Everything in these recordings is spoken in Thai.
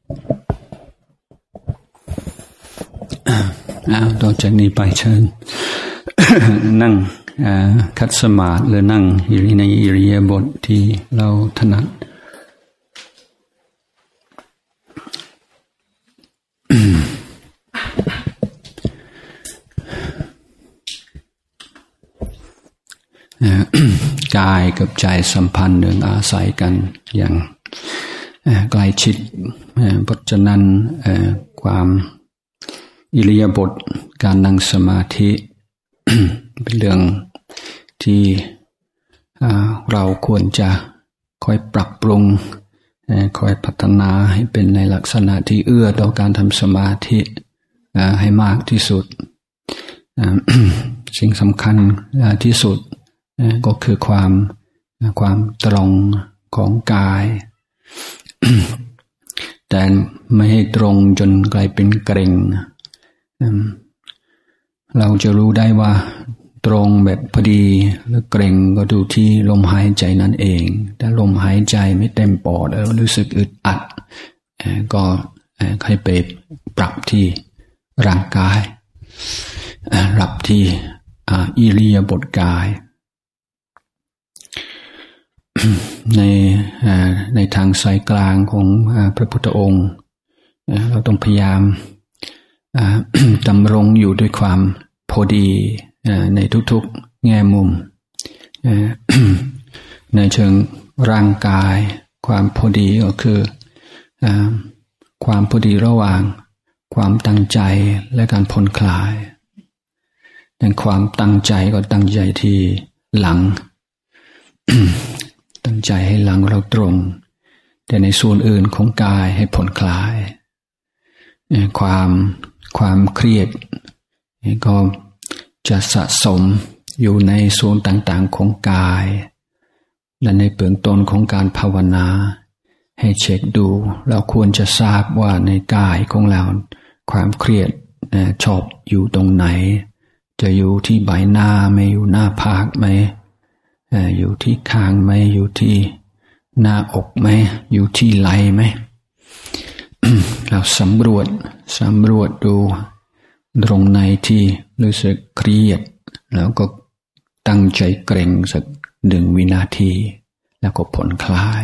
ต่อจากนี้ไปเชิญ นั่งคัดสมาธิหรือนั่งในอิริยาบถที่เราถนัด กายกับใจสัมพันธ์เนื่องอาศัยกันอย่างใกล้ชิดเพราะฉะนั้นความอิริยาบถการนั่งสมาธิ เป็นเรื่องที่เราควรจะคอยปรับปรุงคอยพัฒนาให้เป็นในลักษณะที่เอื้อต่อการทำสมาธิให้มากที่สุด สิ่งสำคัญที่สุดก็คือความตรงของกาย แต่ไม่ให้ตรงจนกลายเป็นเกร็งเราจะรู้ได้ว่าตรงแบบพอดีหรือเกร็งก็ดูที่ลมหายใจนั่นเองถ้าลมหายใจไม่เต็มปอดแล้วรู้สึกอึดอัดก็ให้ไปปรับที่ร่างกายปรับที่อิริยาบถกาย ในทางสายกลางของพระพุทธองค์เราต้องพยายามดำรงอยู่ด้วยความพอดีในทุกๆแง่มุม ในเชิงร่างกายความพอดีก็คือความพอดีระหว่างความตั้งใจและการผ่อนคลายในความตั้งใจก็ตั้งใจที่หลัง ตั้งใจให้หลังเราตรงแต่ในส่วนอื่นของกายให้ผ่อนคลายความเครียดก็จะสะสมอยู่ในส่วนต่างๆของกายและในเบื้องต้นของการภาวนาให้เช็คดูเราควรจะทราบว่าในกายของเราความเครียดชอบอยู่ตรงไหนจะอยู่ที่ใบหน้าไม่อยู่หน้าผากไหมอยู่ที่คางไหมอยู่ที่หน้าอกไหมอยู่ที่ไหล่ไหม เราสำรวจดูตรงไหนที่รู้สึกเครียดแล้วก็ตั้งใจเกร็งสัก1 วินาทีแล้วก็ผ่อนคลาย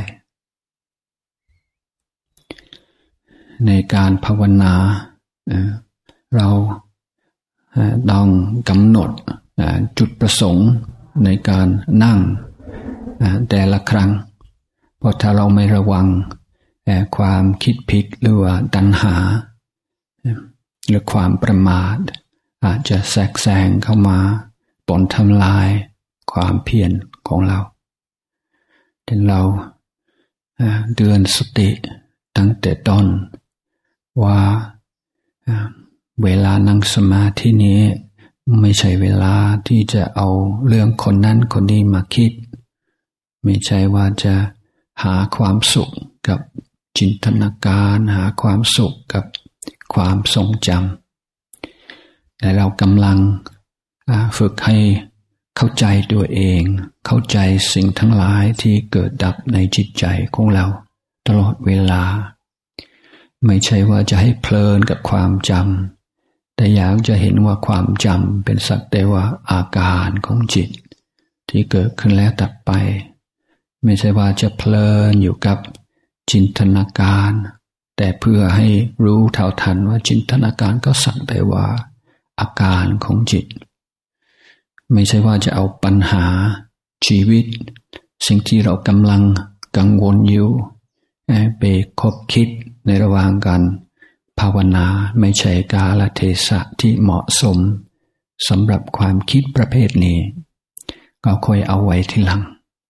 ในการภาวนาเราต้องกำหนดจุดประสงค์ในการนั่งแต่ละครั้งเพราะถ้าเราไม่ระวังความคิดผิดหรือว่าตัณหาหรือความประมาทอาจจะแทรกแซงเข้ามาปนทำลายความเพียรของเราแต่เราเตือนสติตั้งแต่ต้นว่าเวลานั่งสมาธินี้ไม่ใช่เวลาที่จะเอาเรื่องคนนั้นคนนี้มาคิดไม่ใช่ว่าจะหาความสุขกับจินตนาการหาความสุขกับความทรงจำแต่เรากำลังฝึกให้เข้าใจตัวเองเข้าใจสิ่งทั้งหลายที่เกิดดับในจิตใจของเราตลอดเวลาไม่ใช่ว่าจะให้เพลินกับความจำแต่อยากจะเห็นว่าความจำเป็นสักแต่ว่าอาการของจิตที่เกิดขึ้นแล้วดับไปไม่ใช่ว่าจะเพลินอยู่กับจินตนาการแต่เพื่อให้รู้เท่าทันว่าจินตนาการก็สักแต่ว่าอาการของจิตไม่ใช่ว่าจะเอาปัญหาชีวิตสิ่งที่เรากำลังกังวลอยู่ไปคบคิดในระหว่างการภาวนาไม่ใช่กาลเทศะที่เหมาะสมสำหรับความคิดประเภทนี้ก็ค่อยเอาไว้ทีหลัง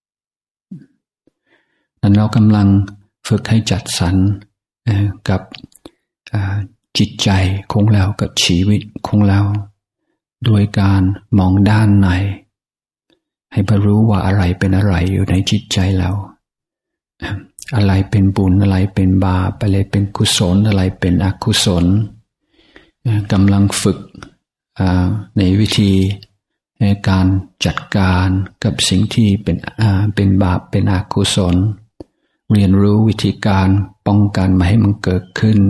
นั้นเรากำลังฝึกให้จัดสรรกับจิตใจของเรากับชีวิตของเราโดยการมองด้านในให้รู้ว่าอะไรเป็นอะไรอยู่ในจิตใจเราอะไรเป็นบุญอะไรเป็นบาปอะไรเป็นกุศลอะไรเป็นอกุศลกำลังฝึกในวิธีการจัดการกับสิ่งที่เป็นบาปเป็นอกุศลเรียนรู้วิธีการป้องกันไม่ให้มันเกิดขึ้น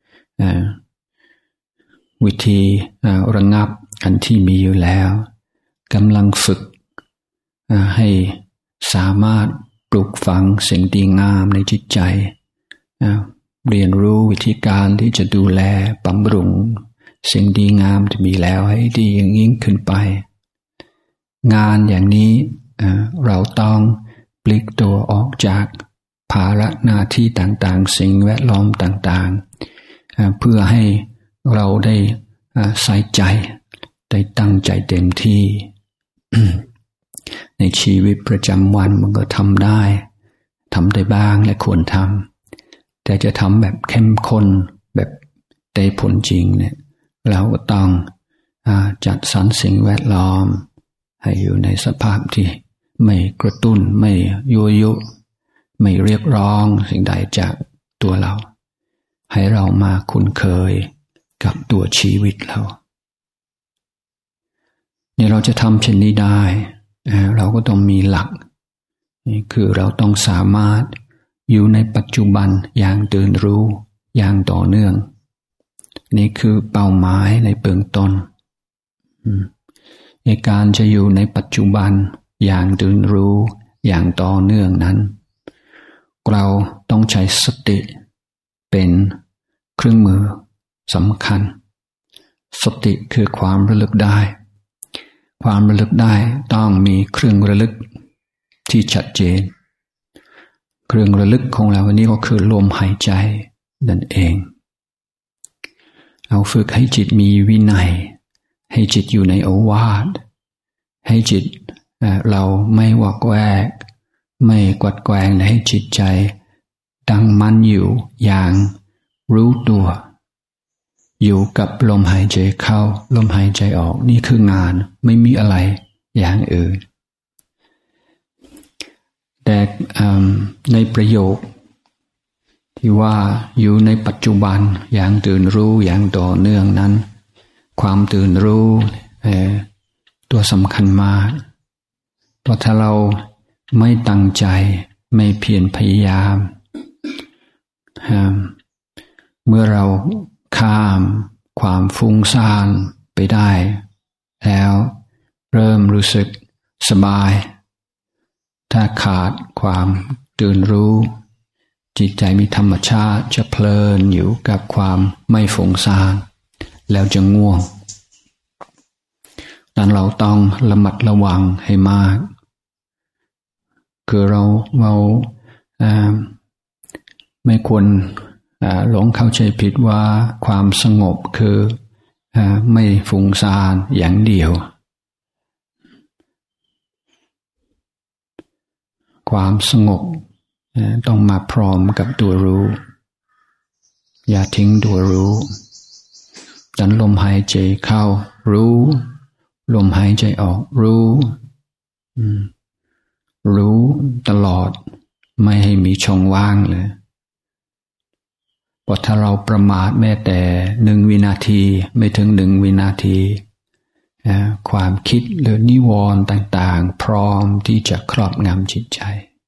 วิธีระงับอันที่มีอยู่แล้วกำลังฝึกให้สามารถปลูกฝังสิ่งดีงามในจิตใจเรียนรู้วิธีการที่จะดูแลบำรุงสิ่งดีงามที่มีแล้วให้ดียิ่งขึ้นไปงานอย่างนี้เราต้องปลีกตัวออกจากภาระหน้าที่ต่างๆสิ่งแวดล้อมต่างๆเพื่อให้เราได้ใส่ใจได้ตั้งใจเต็มที่ ในชีวิตประจำวันมันก็ทำได้บ้างและควรทำแต่จะทำแบบเข้มข้นแบบได้ผลจริงเนี่ยเราก็ต้องจัดสรรสิ่งแวดล้อมให้อยู่ในสภาพที่ไม่กระตุ้นไม่ยั่วยุไม่เรียกร้องสิ่งใดจากตัวเราให้เรามาคุ้นเคยกับตัวชีวิตเราเนี่ยเราจะทำเช่นนี้ได้เราก็ต้องมีหลักนี่คือเราต้องสามารถอยู่ในปัจจุบันอย่างตื่นรู้อย่างต่อเนื่องนี่คือเป้าหมายในเบื้องต้นในการจะอยู่ในปัจจุบันอย่างตื่นรู้อย่างต่อเนื่องนั้นเราต้องใช้สติเป็นเครื่องมือสำคัญสติคือความระลึกได้ความระลึกได้ต้องมีเครื่องระลึกที่ชัดเจนเครื่องระลึกของเราวันนี้ก็คือลมหายใจนั่นเองเราฝึกให้จิตมีวินัยให้จิตอยู่ในโอวาทให้จิตเราไม่วอกแวกไม่กวัดแกว่งให้จิตใจตั้งมั่นอยู่อย่างรู้ตัวอยู่กับลมหายใจเข้าลมหายใจออกนี่คืองานไม่มีอะไรอย่างอื่นแต่ในประโยคที่ว่าอยู่ในปัจจุบันอย่างตื่นรู้อย่างต่อเนื่องนั้นความตื่นรู้ตัวสำคัญมากเพราะถ้าเราไม่ตั้งใจไม่เพียรพยายามเมื่อเราข้ามความฟุ้งซ่านไปได้แล้วเริ่มรู้สึกสบายถ้าขาดความตื่นรู้จิตใจมีธรรมชาติจะเพลินอยู่กับความไม่ฟุ้งซ่านแล้วจะง่วงดังนั้นเราต้องระมัดระวังให้มากคือเราไม่ควรหลงเข้าใจผิดว่าความสงบคือไม่ฟุ้งซ่านอย่างเดียวความสงบต้องมาพร้อมกับตัวรู้อย่าทิ้งตัวรู้ดันลมหายใจเข้ารู้ลมหายใจออกรู้ตลอดไม่ให้มีช่องว่างเลยเพราะถ้าเราประมาทแม้แต่1 วินาทีไม่ถึง1 วินาทีความคิดหรือนิวรณ์ต่างๆพร้อมที่จะครอบงำจิตใจ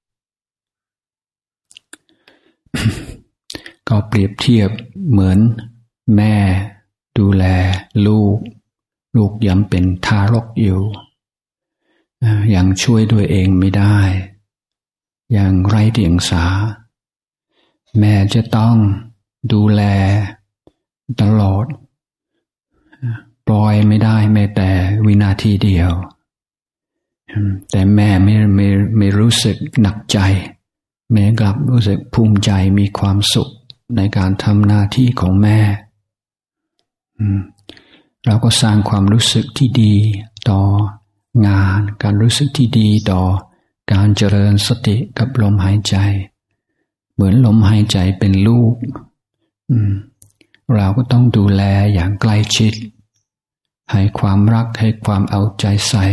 ก็เปรียบเทียบเหมือนแม่ดูแลลูกยังเป็นทารกอยู่ยังช่วยด้วยเองไม่ได้ยังไร้เดียงสาแม่จะต้องดูแลตลอดปล่อยไม่ได้แม้แต่วินาทีเดียวแต่แม่ไม่รู้สึกหนักใจแม่กลับรู้สึกภูมิใจมีความสุขในการทำหน้าที่ของแม่เราก็สร้างความรู้สึกที่ดีต่องานการรู้สึกที่ดีต่อการเจริญสติกับลมหายใจเหมือนลมหายใจเป็นลูกเราก็ต้องดูแลอย่างใกล้ชิดให้ความรักให้ความเอาใจใส่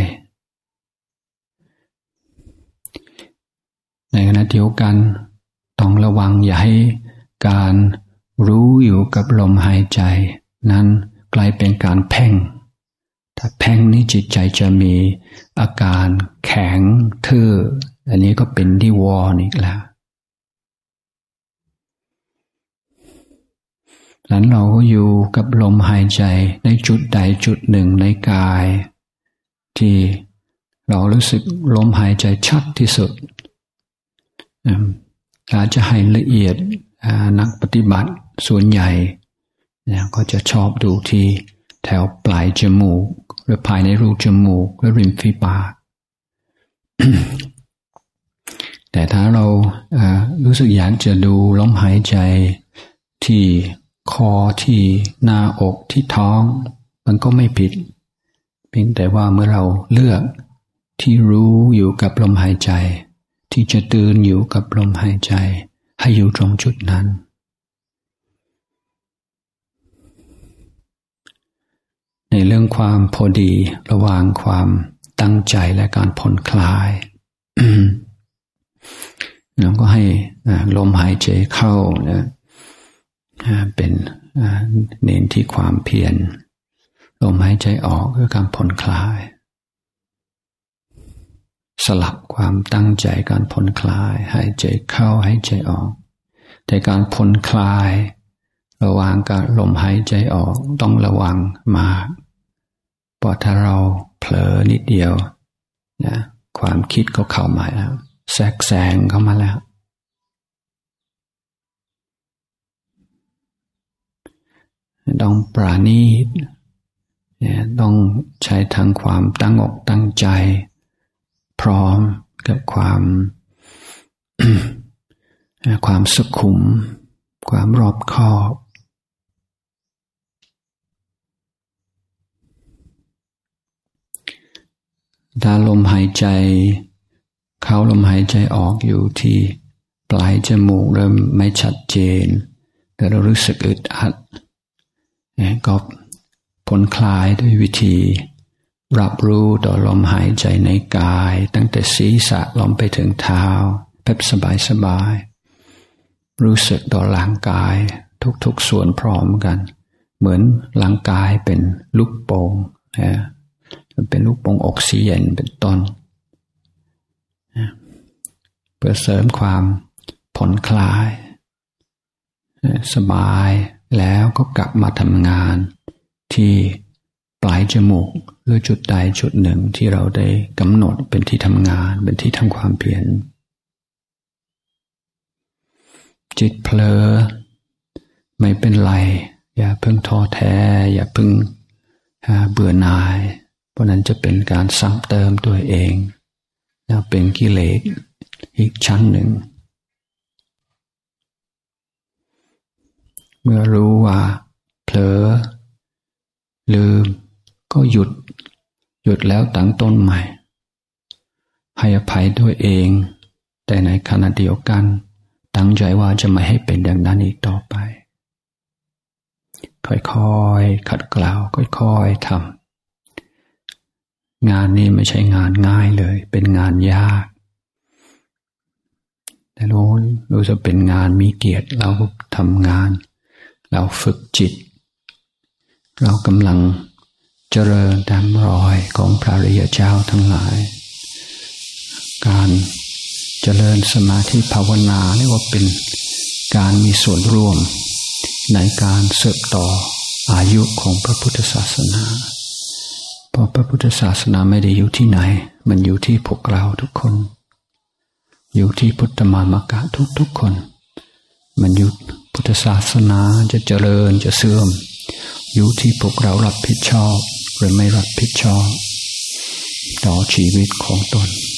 ในขณะเดียวกันต้องระวังอย่าให้การรู้อยู่กับลมหายใจนั้นกลายเป็นการเพ่งถ้าเพ่งนี้จิตใจจะมีอาการแข็งทื่ออันนี้ก็เป็นนิวรณ์อีกแล้วหลังเราก็อยู่กับลมหายใจในจุดใดจุดหนึ่งในกายที่เรารู้สึกลมหายใจชัดที่สุดอาจจะให้ละเอียดนักปฏิบัติส่วนใหญ่ก็จะชอบดูที่แถวปลายจมูกหรือภายในรูจมูกและริมฝีปาก แต่ถ้าเรารู้สึกอยากจะดูลมหายใจที่คอที่หน้าอกที่ท้องมันก็ไม่ผิดเพียงแต่ว่าเมื่อเราเลือกที่รู้อยู่กับลมหายใจที่จะตื่นอยู่กับลมหายใจให้อยู่ตรงจุดนั้นในเรื่องความพอดีระหว่างความตั้งใจและการผ่อนคลาย เราก็ให้ลมหายใจเข้านะเป็นเน้นที่ความเพียรลมหายใจออกคือการผ่อนคลายสลับความตั้งใจการผ่อนคลายหายใจเข้าหายใจออกแต่การผ่อนคลายระหว่างการลมหายใจออกต้องระวังมากเพราะถ้าเราเผลอนิดเดียวนะความคิดก็เข้ามาแล้วแทรกแซงเข้ามาแล้วต้องปราณีตต้องใช้ทั้งความตั้งอกตั้งใจพร้อมกับความ ความสุขุมความรอบคอบถ้าลมหายใจเข้าลมหายใจออกอยู่ที่ปลายจมูกเริ่มไม่ชัดเจนแต่เรารู้สึกอึดอัดก็ผ่อนคลายด้วยวิธีรับรู้ต่อลมหายใจในกายตั้งแต่ศีรษะลงไปถึงเท้าแบบสบายๆรู้สึกต่อร่างกายทุกๆส่วนพร้อมกันเหมือนร่างกายเป็นลูกโป่งเป็นลูกโป่งออกซิเจนเป็นต้นเพื่อเสริมความผ่อนคลายสบายแล้วก็กลับมาทำงานที่ปลายจมูกหรือจุดใดจุดหนึ่งที่เราได้กำหนดเป็นที่ทำงานเป็นที่ทำความเพียรจิตเผลอไม่เป็นไรอย่าเพิ่งท้อแท้อย่าเพิ่งเบื่อหน่ายเพราะนั้นจะเป็นการซ้ำเติมตัวเองแล้วเป็นกิเลสอีกชั้นหนึ่งเมื่อรู้ว่าเผลอลืมก็หยุดแล้วตั้งต้นใหม่ให้อภัยตัวเองแต่ในขณะเดียวกันตั้งใจว่าจะไม่ให้เป็นอย่างนั้นอีกต่อไปค่อยๆขัดเกลาค่อยๆทำงานนี้ไม่ใช่งานง่ายเลยเป็นงานยากแต่รู้จะเป็นงานมีเกียรติเราทำงานเราฝึกจิตเรากำลังเจริญตามรอยของพระอริยเจ้าทั้งหลายการเจริญสมาธิภาวนาเรียกว่าเป็นการมีส่วนร่วมในการสืบต่ออายุของพระพุทธศาสนาเพราะพระพุทธศาสนาไม่ได้อยู่ที่ไหนมันอยู่ที่พวกเราทุกคนอยู่ที่พุทธมามกะทุกคนมันอยู่พุทธศาสนาจะเจริญจะเสื่อมอยู่ที่พวกเรารับผิดชอบหรือไม่รับผิดชอบต่อชีวิตของตน